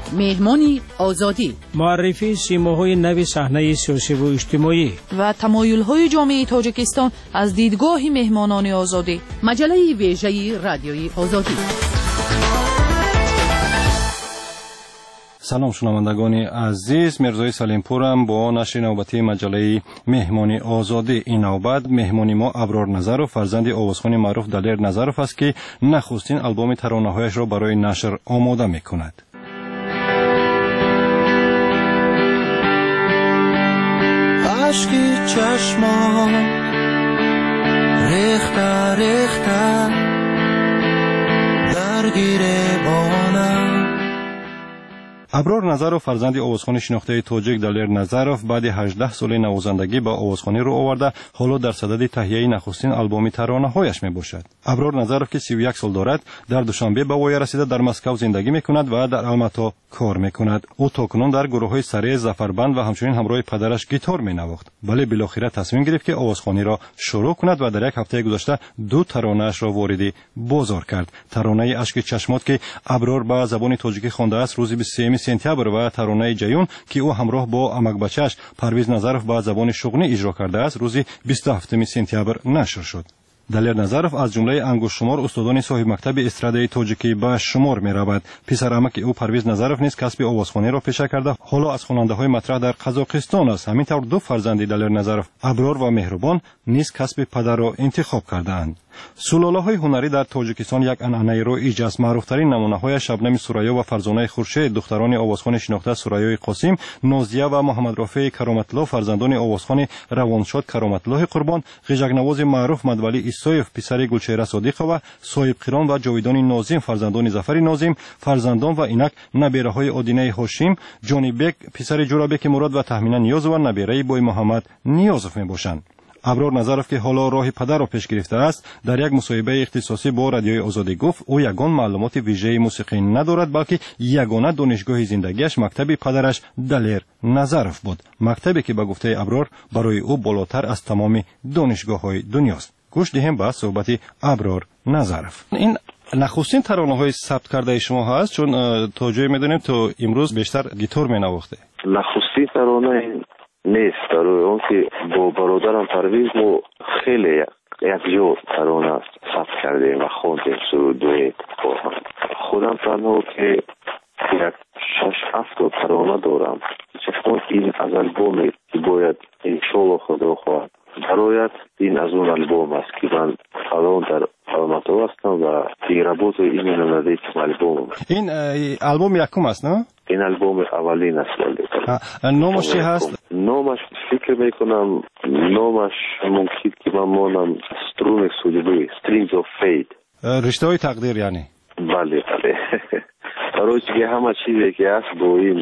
مهمانی آزادی، معرفی سیماهای نو صحنه سیاسی و اجتماعی و تمایل‌های جامعه تاجیکستان از دیدگاه مهمانان آزادی. مجله ویژه رادیوی آزادی. سلام شنوندگان عزیز، مرزای سلیمپورم با نشر نوبتی مجله مهمانی آزادی. این نوبت مهمانی ما ابرار نظرов فرزند آوازخوان معروف دلیر نظرов است که نخستین آلبوم ترانه‌هایش را برای نشر آماده می‌کند. عشقی چشمان ریخته ریخته درگیر بانم. ابرار نظرов فرزند آوازخوان شناخته تاجیک دلیر نظرов بعد 18 سال نوازندگی با آوازخوانی رو آورده، حالا در صدد تهیه نخستین آلبوم ترانه‌هایش میباشد. ابرار نظرов که 31 سال دارد، در دوشنبه به وای رسیده در مسکو زندگی میکند و در الماتا کار میکند. او تاکنون در گروه‌های سری زفربند و همچنین همراه پدرش گیتار مینواخت. ولی بالاخره تصمیم گرفت که آوازخوانی را شروع کند و در یک هفته گذشته 2 ترانه‌اش را وارد بازار کرد. ترانه اشک چشمات که ابرار به زبان تاجیکی خوانده است روز 23 سپتامبر و ترانه جیون که او همراه با امک بچه‌اش پرویز نظرов به زبان شغنی اجرا کرده است روز 27 سپتامبر نشر شد. دلیر نظرов از جمله انگشت شمار استادان صاحب مکتب استرادای تاجیکی به شمار می‌رود. پسر عمک او پرویز نظرов نیز کسب آوازخوانی را پیشه کرده، حالا از خواننده‌های مطرح در قزاقستان است. همینطور 2 فرزند دلیر نظرov ابرار و مهربان نیز کسب پدر را انتخاب کردند. سلاله‌های هنری در تاجیکستان یک عنعنه رایج است. معروف‌ترین نمونه‌های شبنم سوریا و فرزانه خورشید دختران آوازخوان شناخته سوریای قاسم، نازیه و محمد رافع کرامت‌الله فرزندان آوازخوان روانشاد کرامت‌الله قربان، غژک‌نواز معروف مدولی ایسایف پسر گلچهره صادقه صاحب قران و جاویدان ناظم فرزندان ظفر ناظم، فرزندان و اینک نبیره‌های آدینه هاشم، جانی بک پسر جورابک مراد و تهمینه نیاز و نبیره بوی محمد نیازف میباشند. ابرار نظرov که حالا راه پدر را پیش گرفته است، در یک مصاحبه اختصاصی با رادیوی آزادی گفت او یگان معلومات ویژه موسیقی ندارد، بلکه یگانه دانشگاه زندگیش مکتب پدرش دلیر نظرov بود، مکتبی که به گفته ابرار برای او بالاتر از تمام دانشگاه‌های دنیاست. گوش دهیم به صحبت ابرار نظرov. این نخستین ترانه‌های ثبت کرده شما هست، چون تا جایی می‌دونیم تو امروز بیشتر گیتار می‌نواخته. نخستین ترانه نیست، برای اون که با برادرم پرویز ما خیلی یک جو ترانه ثبت کردیم و خوندیم سرودوی با هم. خودم تنها که یک 6-7 ترانه دارم، چون این از آلبومی که باید انشالله خدا خواهد برایت این از اون آلبوم است که من الان در الماتا هستم و پیرابوت این نمدید آلبوم. این آلبوم یکم است نه؟ این آلبوم اولین است. نامش چی هست؟ نامش فکر میکنم نامش ممکن که من مانم سترون سولیبی Strings of Fate، رشته های تقدیر یعنی. بله برای که همه چیزی که هست با این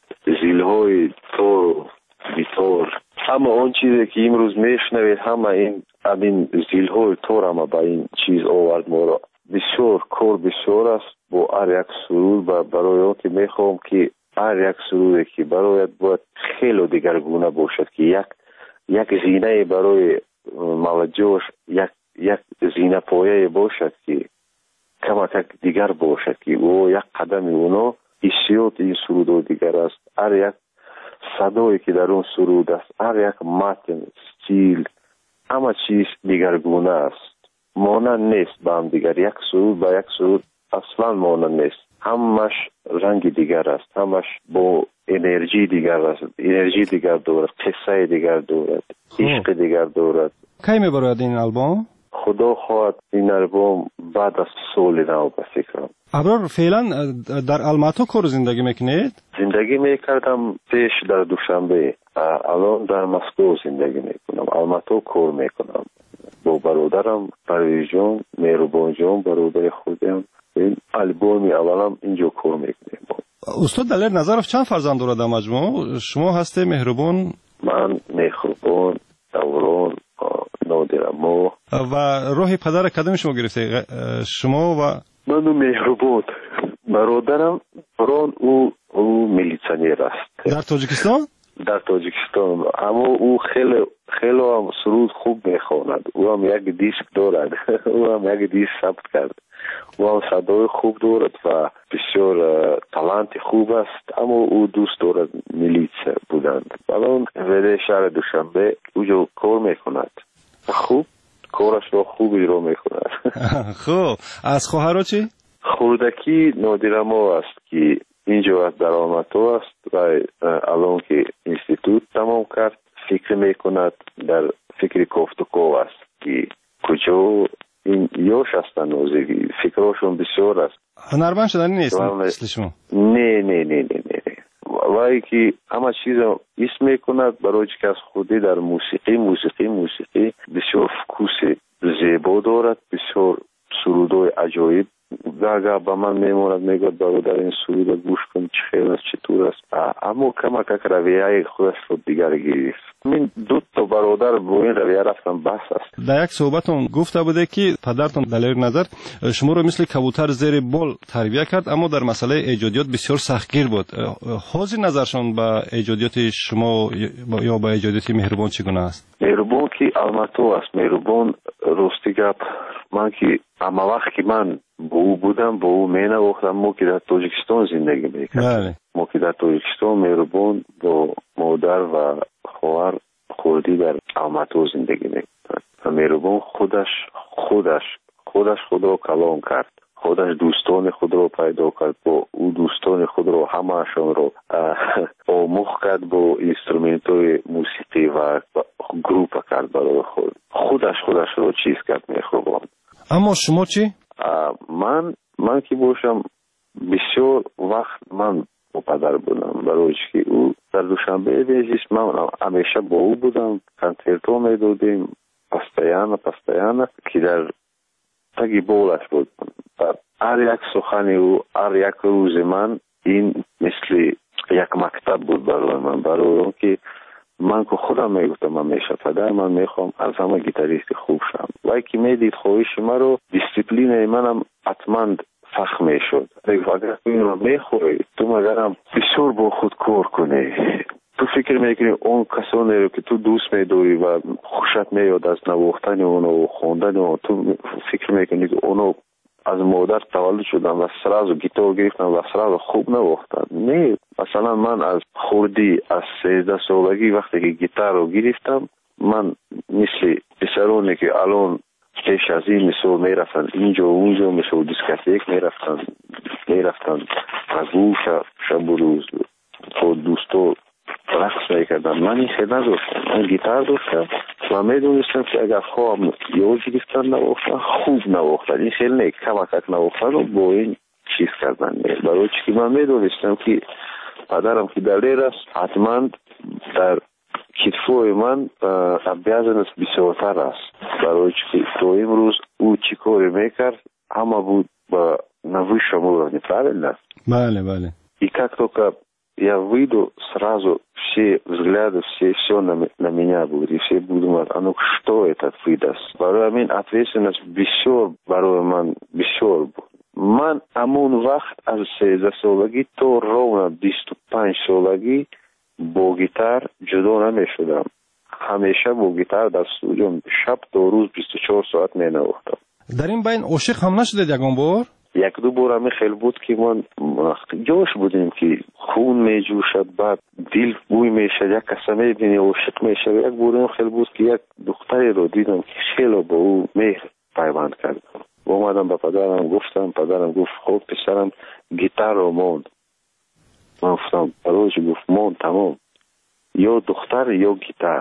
زیلهای تور بیتور، همه اون چیزی که امروز میشنوید همه این زیلهای تور همه با این چیز آورد ما را. بسیار کار بسیار است با هر یک سرود و برای اون که میخوام که هر یک سرودی که برایت باید خیلی دیگرگونه باشد که یک زینه برای ملجوش، یک زینه پایه باشد که کمک دیگر باشد که او یک قدم اونا حسیات این سرود دیگر است. هر یک صدایی که در اون سرود است، هر یک متن، استیل، همه چیز دیگرگونه است، مانند نیست با هم دیگر. یک سرود با یک سرود اصلا مانند نیست، همش رنگ دیگر است، همش با انرژی دیگر است، انرژی دیگر دارد، قصه دیگر دارد، عشق دیگر دارد. کی میبرد این آلبوم؟ خدا خواهد این آلبوم بعد از سال نو به فکرم. ابرار فعلا در الماتا کار زندگی میکنید؟ زندگی میکردم پیش در دوشنبه، الان در مسکو زندگی میکنم. الماتا کار میکنم با برادرم پرویز جان، مهربان جان برادر خودم. این آلبومی اولم اینجا کار میکنیم. استاد دلیر نظرov چند فرزند دارد در مجموع؟ شما هسته مهربان؟ من مهربان، دوران، نادرمو. و راه پدر کدام شما گرفته؟ شما و من مهربان. برادرم بران او میلیسیونر است در تاجیکستان. در تاجیکستان، اما او خیلی هم سرود خوب میخواند. او هم یک دیسک دارد. او هم یک دیسک ثبت کرد. و صدای خوب دارد و بسیار تالنت خوب است، اما او دوست دارد میلیس بودند. الان ولی شهر دوشنبه اونجا کار میکند، خوب کارش رو خوب اجرا میکند. خب از خواهرها چی؟ خوردکی نادرما است که اینجا در آماتو است و الان که اینستیتوت تمام کرد فکر میکند، در فکر کوفتکو است که کجا این یوش هستن نوزگی، فکرشون بسیار است. هنرمند شدنی نیست مثل شما؟ نه وای که همه چیز اسم میکند برای که از خودی در موسیقی بسیار فکوس زیبا دارد، بسیار سرودای عجایب گاگا با من میموند، میگوید برادر این سرود گوش کن چه خیلی است چطور است، اما کمک رویه خودش رو دیگر گرفت. من دو تا برادر با این رویه رفتم بحث است. در یک صحبتون گفته بوده که پدرتون دلیر نظر شما رو مثل کبوتر زیر بال تربیت کرد، اما در مسئله ایجادیات بسیار سختگیر بود. حاضر نظرشون با ایجادیات شما یا با ایجادیات مهربان چگونه است؟ مهربان که الماتو است، مهربان راستی گپ، من که اما وقت که من با او بودم با او مینواختم، ما که در تاجیکستان زندگی میکردم، ما که در تاجیکستان مهربان با مادر و خواهر خوردی در الماتو زندگی میکردن و مهربان خودش خود را کلام کرد، خودش دوستان خود را پیدا کرد، با او دوستان خود را همهشان را آموخت کرد، با اینسترومنت‌های موسیقی و گروپ کرد برای خودش را چیز کرد مهربان. اما شما چی؟ من که باشم بسیار وقت من با پدر بودم، برای که او در دوشنبه بیجیست من همیشه با او بودم، کنسرتو میدادیم پستیانه که در تگی بولش بود. هر یک سخن او، هر یک روز من این مثل یک مکتب بود برای من، برای که من که خودم میگفتم همیشه پدر من میخوام از همه گیتاریست خوب شم، وای که میدید خواهش من رو دیسپلین منم حتما فخ میشد. اگر این رو میخوای تو مگرم بسیار با خود کار کنی، تو فکر میکنی اون کسانی رو که تو دوست میداری و خوشت میاد از نواختن اونو و خواندن اونو، تو فکر میکنی که اونو از مادر تولد شدن و سراز گیتار گرفتن و سراز خوب نواختن. نه، مثلا من از خوردی از 13 سالگی وقتی که گیتار رو گرفتم، من مثل پسرانی که الان پیش از این مثل میرفتن اینجا و اونجا مثل دیسکاتیک میرفتن از شب و روز با دوستو رقص میکردن، من این خیلی نداشتم، من گیتار داشتم و میدونستم که اگر خواهم یا گرفتن نواختن خوب نواختن، این خیلی نیک کمک نواختن و با این چیز کردن. برای که من میدونستم که پدرم که دلیر است، حتما در کتفوی من بیازن است بسیارتر است، برای که تو امروز او چی کاری میکرد همه بود با نوی شما неправильно? Бale. И как только я выйду, сразу все взгляды, все на меня будут, и все будут думать, а ну что это выдаст? Барой мен ответственность бисёр, барой ман бисёр буд. Ман амон вақт аз 13 солаги то ровно 25 солаги бо гитар ҷудо намешудам. ҳамеша бо гитар дар студио шаб то рӯз 24 соат менавохтам. дар ин байн ошиқ ҳам нашудед ягон бор? یک-دو بار همی خیلی بود که من جوش بودیم که خون می جوشد، بعد دل بوی می شد، یک کسی می بینی عاشق می شد. یک بار خیلی بود که یک دختری رو دیدم که خیلی با او مهر پیوند کردم. اومدم به پدرم گفتم، پدرم گفت خب پسرم گیتار رو موند. من گفتم پدرش گفت موند تمام، یا دختر یا گیتار.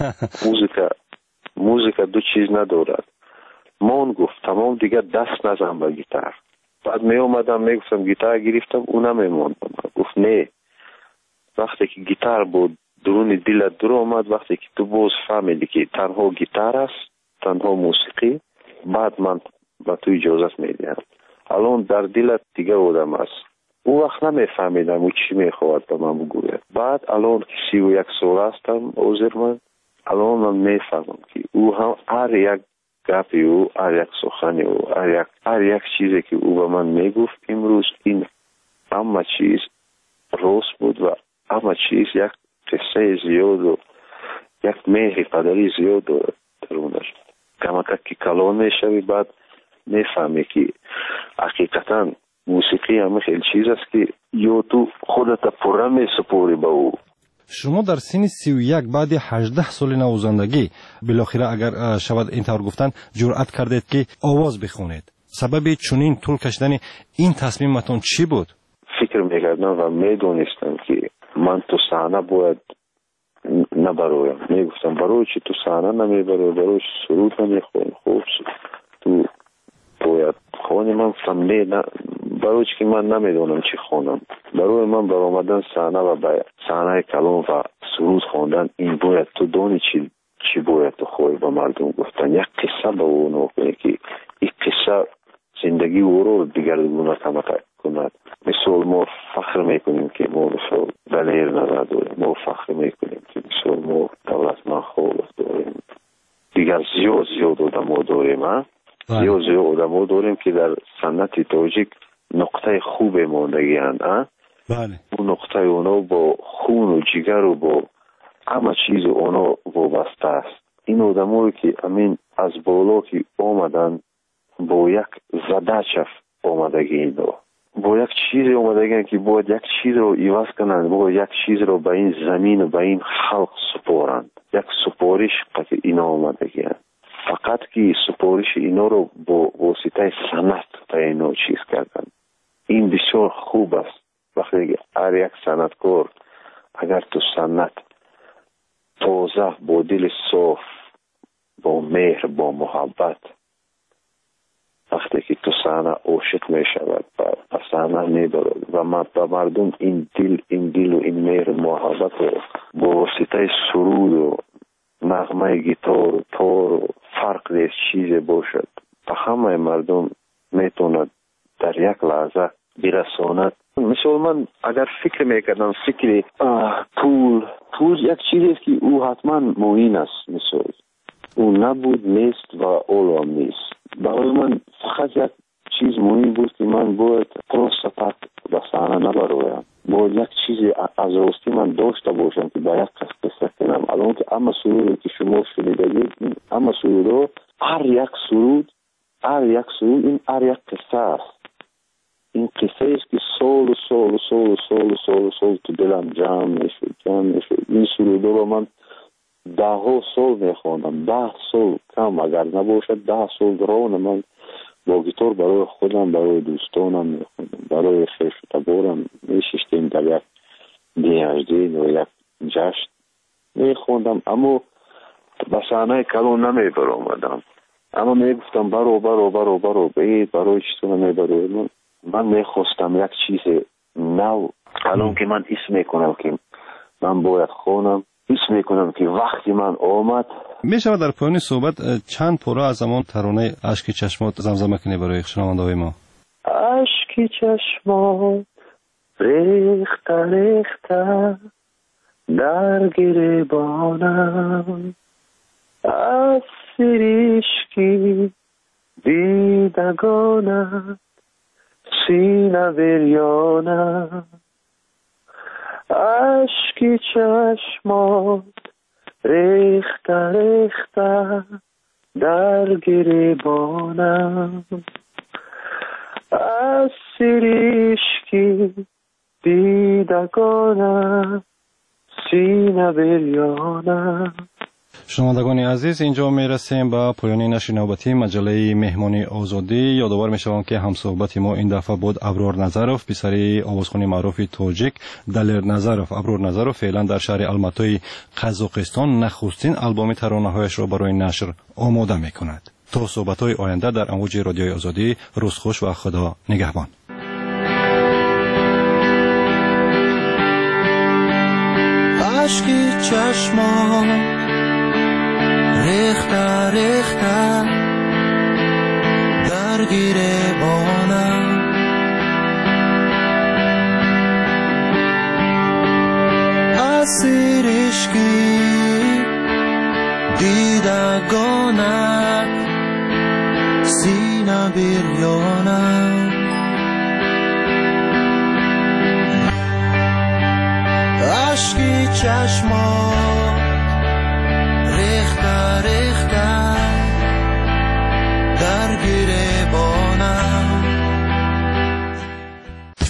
موزیکا دو چیز ندارد. موند گفت تمام دیگه دست نزن به گیتار. بعد می اومدم می گفتم گیتار گرفتم اونم میموندم. گفت نه، وقتی که گیتار بود درون دلت در اومد، وقتی که تو باز فهمیدی که تنها گیتار است، تنها موسیقی، بعد من با تو اجازت میدم. الان در دلت دیگه آدم است. او وقت نمیفهمیدم او چی میخواد به من بگوید. بعد الان که 31 سال هستم عذر من، الان من میفهمم که او هم هر یک گپی او، هر یک سخنی او، هر یک چیزی که او به من میگفت امروز، این همه چیز راست بود و همه چیز یک قصه زیاد و یک مهر پدری زیاد درونش. کمک که کلان میشوی بعد میفهمی که حقیقتا موسیقی همه خیلی چیز است که یا تو خودت پره می سپوری به او. شما در سن 31 بعد 18 سال نوازندگی بالاخره اگر شود اینطور گفتن جرأت کردید که آواز بخونید. سبب چنین طول کشیدن این تصمیمتون چی بود؟ فکر میکردم و میدونستم که من تو صحنه باید نبرویم. میگفتم برای چی تو صحنه نمیبروی، برای چی سرود نمیخونی، خوب تو باید خونی. من گفتم نه، برای چی که من نمیدونم چی خونم. برای من بر آمدن صحنه و به صحنه کلام و سرود خوندن این باید تو دونی چی باید تو خوی به مردم گفتن. یک قصه به او نکنی که این قصه زندگی او رو دیگرگونه کند. مثل ما فخر میکنیم که ما مثل دلیر نظر داریم، ما فخر میکنیم که مثل ما دولتمند خوب داریم. دیگر زیاد آدم داریم. زیاد آدم داریم که در سنت تاجیک نقطه خوب ماندگی هستند. بله. اون نقطه اونا با خون و جگر و با همه چیز اونا وابسته است. این آدمایی که امین از بالا که آمدن با یک زده چف آمدگی اینا، با یک چیز آمدگی که باید یک چیز رو ایواز کنند، باید یک چیز رو به این زمین و به این خلق سپارند. یک سپارش که اینا آمدگی هست. فقط که سپارش اینا رو با واسطه سنت به اینا چیز کردن. این بسیار خوب است. وقتی هر یک سنتکار اگر تو سنت تازه با دل صاف، با مهر، با محبت، وقتی که تو صحنه عاشق می شود و صحنه می برد و به مردم این دل و این مهر و محبت رو با واسطه سرود و نغمه گیتار و تار و فرق نیست چیز باشد به همه مردم میتوند در یک لحظه برساند. مثل من اگر فکر میکردم فکر پول یک چیزی است که او حتما معین است. مثل او نبود نیست و اولام نیست. برای من فقط یک چیز مهم بود که من باید پروستاپت به صحنه نبرویم. باید یک چیزی از راستی من داشته باشم که به یک قصه کنم. الان که اما سرودی که شما شنیدید، اما سرود هر یک سرود این هر یک قصه است. این قصه است که سال تو دلم جمع میشد. این سرود رو من 10 سال میخوندم. 10 سال کم اگر نباشد 10 سال درون من با گیتار برای خودم، برای دوستانم میخوندم، برای خیش و تبارم میششتیم در یک دیهجدین و یک جشن میخوندم. اما به صحنه کلام نمیبر آمدم. اما میگفتم برو بید برای چطور نمیبرو. من میخواستم یک چیز نو. الان که من اسم میکنم که من باید خونم، اسم میکنم که وقتی من آمد. میشود در پایان صحبت چند پاره از همون ترانه اشک چشمات زمزمه کنی برای شنونده های ما؟ اشک چشمات ریخته در گریبانم، از سریشکی دیدگانم، سینه بریانم. اشک چشمات ریخته در گریبانم، از سریشکی دیدگانم، سینه بریانم. شنوندگان عزیز، اینجا میرسیم به پایان نشر نوبتی مجله مهمانی آزادی. یادآور میشوم که همصحبت ما این دفعه بود ابرار نظروف، پسر آوازخوان معروف تاجیک دلیر نظروف. ابرار نظروف فعلا در شهر الماتای قزاقستان نخستین آلبوم ترانه‌هایش را برای نشر آماده میکند. تا صحبت‌های آینده در امواج رادیوی آزادی، روز خوش و خدا نگهبان. اشکی چشمان ریخته در گریبانم، از سریشکی دیدگانت، سینه بریانم. اشکی چشمان ریخته